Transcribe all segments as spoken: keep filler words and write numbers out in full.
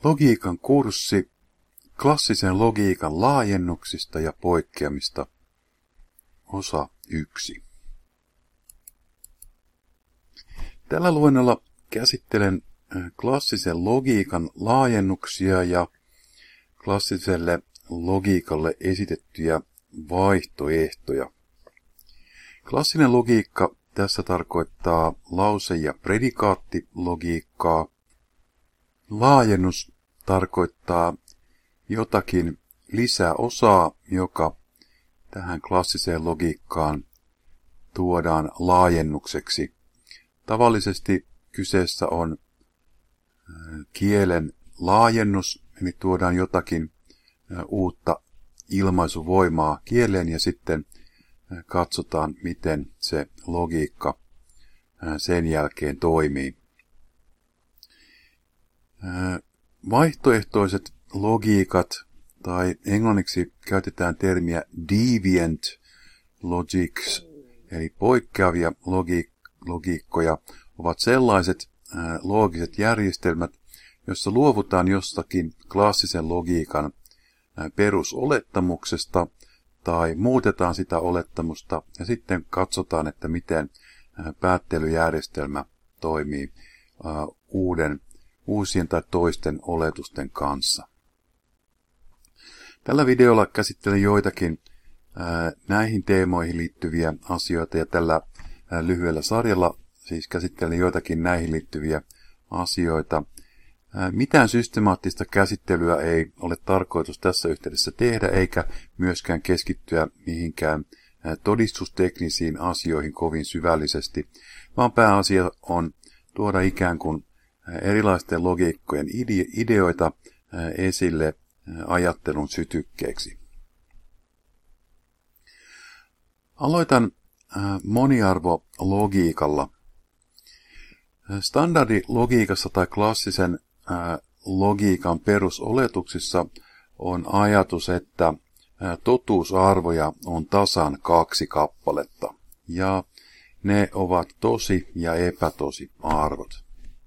Logiikan kurssi klassisen logiikan laajennuksista ja poikkeamista, osa yksi. Tällä luennolla käsittelen klassisen logiikan laajennuksia ja klassiselle logiikalle esitettyjä vaihtoehtoja. Klassinen logiikka tässä tarkoittaa lause- ja predikaattilogiikkaa. Laajennus tarkoittaa jotakin lisäosaa, joka tähän klassiseen logiikkaan tuodaan laajennukseksi. Tavallisesti kyseessä on kielen laajennus, eli tuodaan jotakin uutta ilmaisuvoimaa kieleen ja sitten katsotaan, miten se logiikka sen jälkeen toimii. Vaihtoehtoiset logiikat, tai englanniksi käytetään termiä deviant logics, eli poikkeavia logi- logiikkoja, ovat sellaiset ää, loogiset järjestelmät, joissa luovutaan jostakin klassisen logiikan ää, perusolettamuksesta tai muutetaan sitä olettamusta ja sitten katsotaan, että miten ää, päättelyjärjestelmä toimii ää, uuden, uusien tai toisten oletusten kanssa. Tällä videolla käsittelen joitakin ää, näihin teemoihin liittyviä asioita ja tällä ää, lyhyellä sarjalla siis käsittelen joitakin näihin liittyviä asioita. Ää, mitään systemaattista käsittelyä ei ole tarkoitus tässä yhteydessä tehdä eikä myöskään keskittyä mihinkään ää, todistusteknisiin asioihin kovin syvällisesti, vaan pääasia on tuoda ikään kuin ää, erilaisten logiikkojen ide- ideoita ää, esille ajattelun sytykkeeksi. Aloitan moniarvologiikalla. Standardilogiikassa tai klassisen logiikan perusoletuksissa on ajatus, että totuusarvoja on tasan kaksi kappaletta, ja ne ovat tosi- ja epätosi arvot.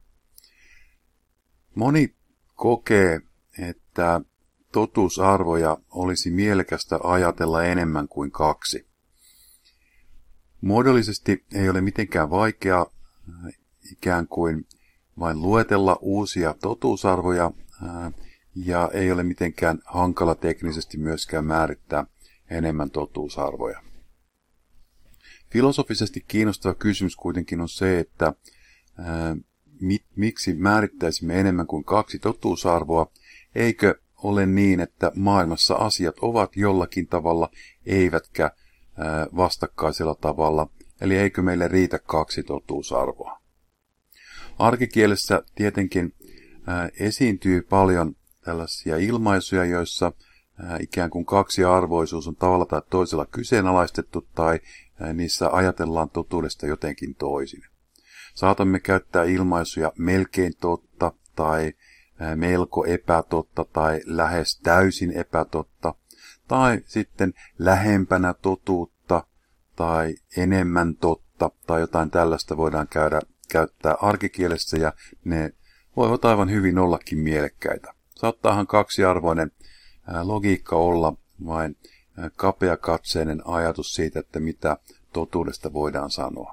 Moni kokee, että totuusarvoja olisi mielekästä ajatella enemmän kuin kaksi. Muodollisesti ei ole mitenkään vaikeaa ikään kuin vain luetella uusia totuusarvoja ja ei ole mitenkään hankala teknisesti myöskään määrittää enemmän totuusarvoja. Filosofisesti kiinnostava kysymys kuitenkin on se, että miksi määrittäisimme enemmän kuin kaksi totuusarvoa, eikö ole niin, että maailmassa asiat ovat jollakin tavalla, eivätkä vastakkaisella tavalla, eli eikö meille riitä kaksi totuusarvoa. Arkikielessä tietenkin esiintyy paljon tällaisia ilmaisuja, joissa ikään kuin kaksiarvoisuus on tavalla tai toisella kyseenalaistettu tai niissä ajatellaan totuudesta jotenkin toisin. Saatamme käyttää ilmaisuja melkein totta tai melko epätotta tai lähes täysin epätotta, tai sitten lähempänä totuutta tai enemmän totta tai jotain tällaista voidaan käydä, käyttää arkikielessä ja ne voivat aivan hyvin ollakin mielekkäitä. Saattaahan kaksiarvoinen logiikka olla vain kapeakatseinen ajatus siitä, että mitä totuudesta voidaan sanoa.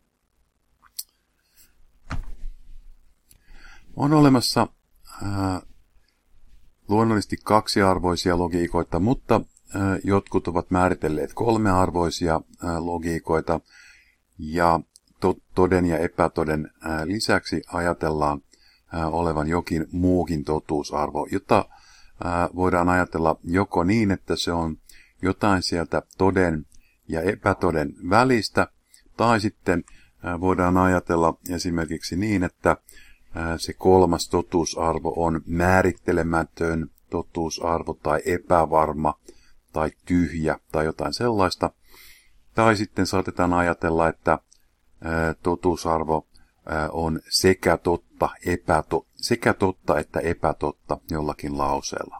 On olemassa Äh, luonnollisesti kaksiarvoisia logiikoita, mutta äh, jotkut ovat määritelleet kolmearvoisia äh, logiikoita ja to- toden ja epätoden äh, lisäksi ajatellaan äh, olevan jokin muukin totuusarvo, jota äh, voidaan ajatella joko niin, että se on jotain sieltä toden ja epätoden välistä, tai sitten äh, voidaan ajatella esimerkiksi niin, että se kolmas totuusarvo on määrittelemätön totuusarvo tai epävarma tai tyhjä tai jotain sellaista. Tai sitten saatetaan ajatella, että totuusarvo on sekä totta, epäto, sekä totta että epätotta jollakin lauseella.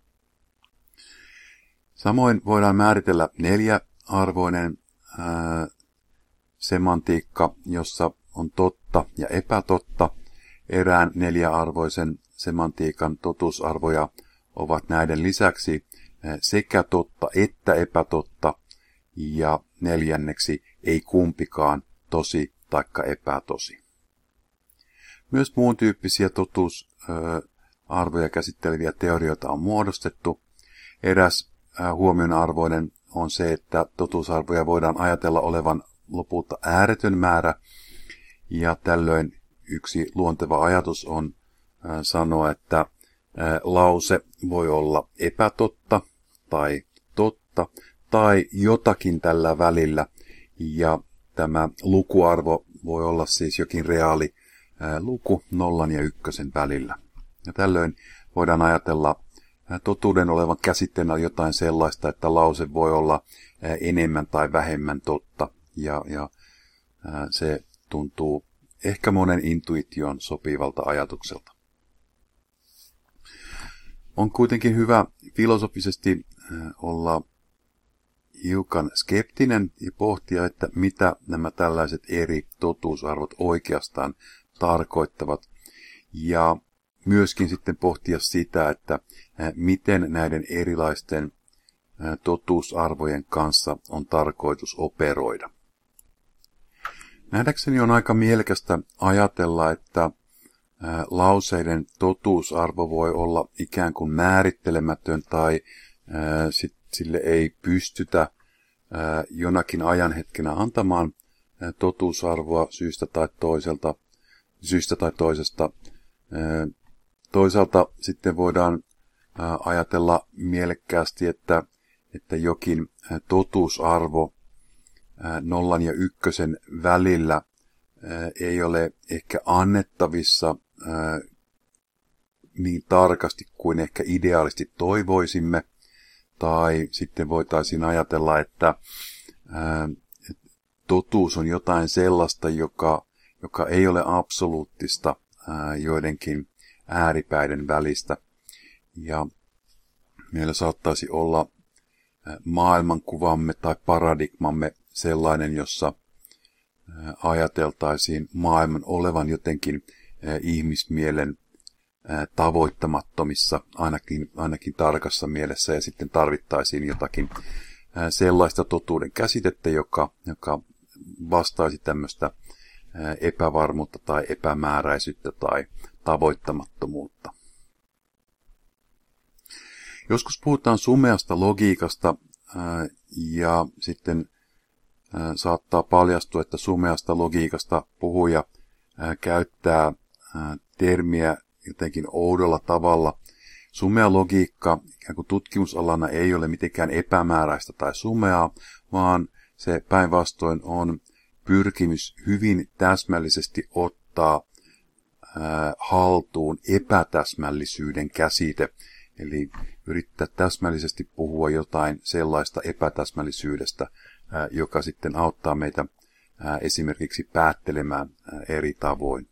Samoin voidaan määritellä neljäarvoinen ää, semantiikka, jossa on totta ja epätotta. erään neljäarvoisen semantiikan totuusarvoja ovat näiden lisäksi sekä totta että epätotta, ja neljänneksi ei kumpikaan tosi taikka epätosi. Myös muun tyyppisiä totuusarvoja käsitteleviä teorioita on muodostettu. Eräs huomionarvoinen on se, että totuusarvoja voidaan ajatella olevan lopulta ääretön määrä, ja tällöin yksi luonteva ajatus on sanoa, että lause voi olla epätotta tai totta tai jotakin tällä välillä, ja tämä lukuarvo voi olla siis jokin reaali luku nollan ja ykkösen välillä. Ja tällöin voidaan ajatella totuuden olevan käsitteenä jotain sellaista, että lause voi olla enemmän tai vähemmän totta, ja, ja se tuntuu ehkä monen intuition sopivalta ajatukselta. On kuitenkin hyvä filosofisesti olla hiukan skeptinen ja pohtia, että mitä nämä tällaiset eri totuusarvot oikeastaan tarkoittavat, ja myöskin sitten pohtia sitä, että miten näiden erilaisten totuusarvojen kanssa on tarkoitus operoida. Nähdäkseni on aika mielekästä ajatella, että lauseiden totuusarvo voi olla ikään kuin määrittelemätön tai sit sille ei pystytä jonakin ajanhetkenä antamaan totuusarvoa syystä tai toiselta, syystä tai toisesta. Toisaalta sitten voidaan ajatella mielekkäästi, että, että jokin totuusarvo nollan ja ykkösen välillä ei ole ehkä annettavissa niin tarkasti kuin ehkä ideaalisti toivoisimme, tai sitten voitaisiin ajatella, että totuus on jotain sellaista, joka, joka ei ole absoluuttista joidenkin ääripäiden välistä, ja meillä saattaisi olla maailmankuvamme tai paradigmamme sellainen, jossa ajateltaisiin maailman olevan jotenkin ihmismielen tavoittamattomissa, ainakin, ainakin tarkassa mielessä, ja sitten tarvittaisiin jotakin sellaista totuuden käsitettä, joka, joka vastaisi tämmöistä epävarmuutta tai epämääräisyyttä tai tavoittamattomuutta. Joskus puhutaan sumeasta logiikasta, ja sitten saattaa paljastua, että sumeasta logiikasta puhuja käyttää termiä jotenkin oudolla tavalla. Sumea logiikka ikään kuin tutkimusalana ei ole mitenkään epämääräistä tai sumeaa, vaan se päinvastoin on pyrkimys hyvin täsmällisesti ottaa ää, haltuun epätäsmällisyyden käsite. Eli yrittää täsmällisesti puhua jotain sellaista epätäsmällisyydestä, ää, joka sitten auttaa meitä ää, esimerkiksi päättelemään ää, eri tavoin.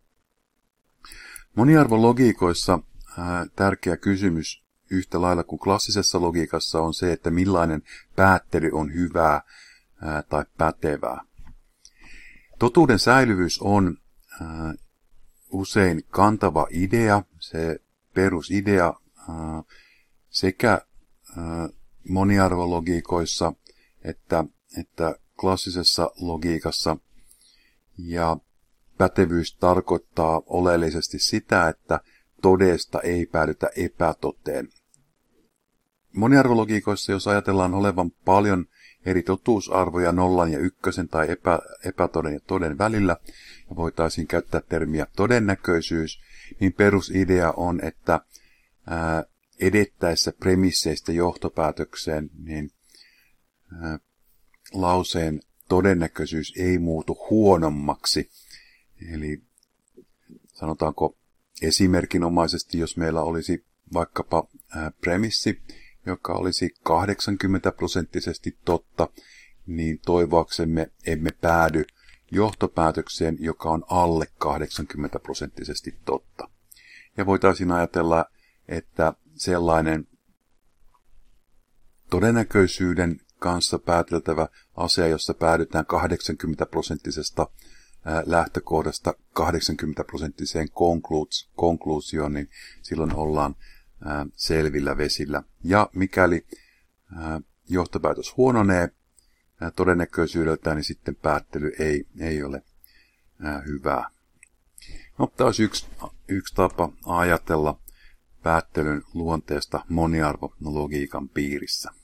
Moniarvologiikoissa ää, tärkeä kysymys yhtä lailla kuin klassisessa logiikassa on se, että millainen päättely on hyvää ää, tai pätevää. Totuuden säilyvyys on ää, usein kantava idea, se perusidea ää, sekä ää, moniarvologiikoissa että, että klassisessa logiikassa, ja pätevyys tarkoittaa oleellisesti sitä, että todesta ei päädytä epätoteen. Moniarvologiikoissa, jos ajatellaan olevan paljon eri totuusarvoja nollan ja ykkösen tai epä, epätoden ja toden välillä, ja voitaisiin käyttää termiä todennäköisyys, niin perusidea on, että ää, edettäessä premisseistä johtopäätökseen, niin ää, lauseen todennäköisyys ei muutu huonommaksi. Eli sanotaanko esimerkinomaisesti, jos meillä olisi vaikkapa ää, premissi, joka olisi kahdeksankymmentä prosenttisesti totta, niin toivoaksemme emme päädy johtopäätökseen, joka on alle kahdeksankymmentä prosenttisesti totta. Ja voitaisiin ajatella, että sellainen todennäköisyyden kanssa pääteltävä asia, jossa päädytään kahdeksankymmentä prosenttisesta lähtökohdasta kahdeksankymmentä prosenttiseen konkluusioon, niin silloin ollaan selvillä vesillä. Ja mikäli johtopäätös huononee todennäköisyydeltään, niin sitten päättely ei, ei ole hyvää. No, tämä olisi yksi, yksi tapa ajatella päättelyn luonteesta moniarvologiikan piirissä.